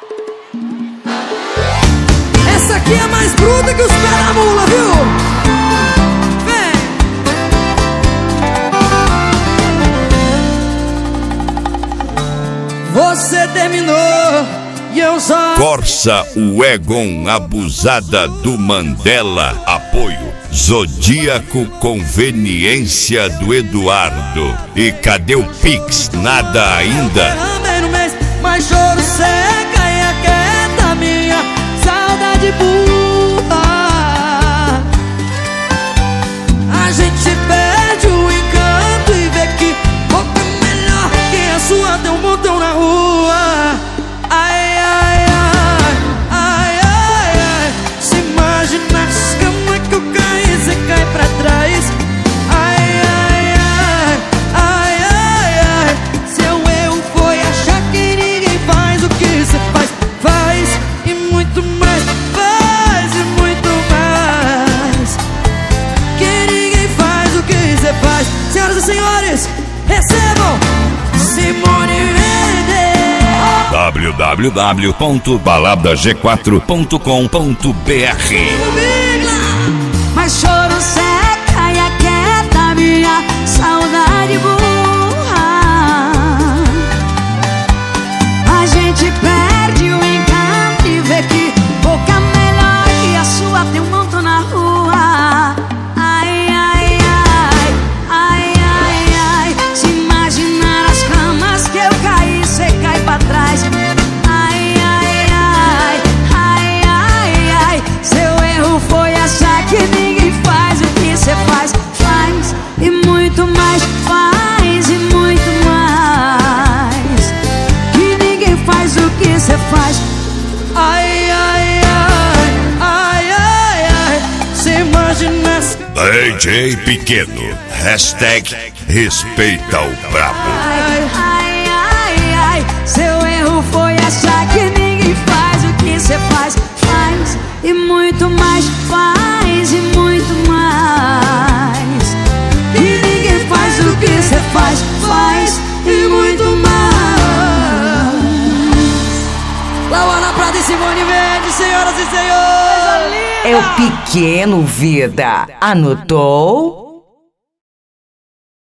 Essa aqui é mais bruta que os pés da mula, viu? Vem! Você terminou e eu só... Corsa o Egon abusada do Mandela. Apoio Zodíaco Conveniência do Eduardo. E cadê o Pix? Nada ainda. Derramei no mês, mas choro seca e aquieta minha saudade burra. A gente perde o encanto e vê que boca melhor que a sua tem um montão na rua. Ai, ai, ai, ai, ai, ai. Se imagina as camas que eu caí, você cai pra trás. Ai, ai, ai, ai, ai, ai. Seu erro foi achar que ninguém faz o que você faz. Faz e muito mais, faz e muito mais. Que ninguém faz o que você faz. Senhoras e senhores, recebam Simone Mendes. www.baladag4.com.br. Mas choro seca e aquieta minha saudade burra. A gente perde o encanto e vê que boca melhor que a sua tem um montão na rua. Ai, ai, ai, ai, ai, ai. Se imaginar as camas que eu caí, cê cai pra trás. Ai, ai, ai, ai, ai, ai. Seu erro foi achar que ninguém faz o que cê faz. Faz e muito mais, faz e muito mais. Que ninguém faz o que cê faz. Ai, ai, ai, ai, ai, ai. Se imagina as... DJ Pequeno. Hashtag respeita o brabo. Ai, ai, ai, ai. Seu erro foi achar que ninguém faz o que cê faz. Faz e muito mais, faz e muito mais. Que ninguém faz o que cê faz. Faz e muito mais. Lauana Prata e Simone Mendes, senhoras e senhores. É o Pequeno Vida. Anotou?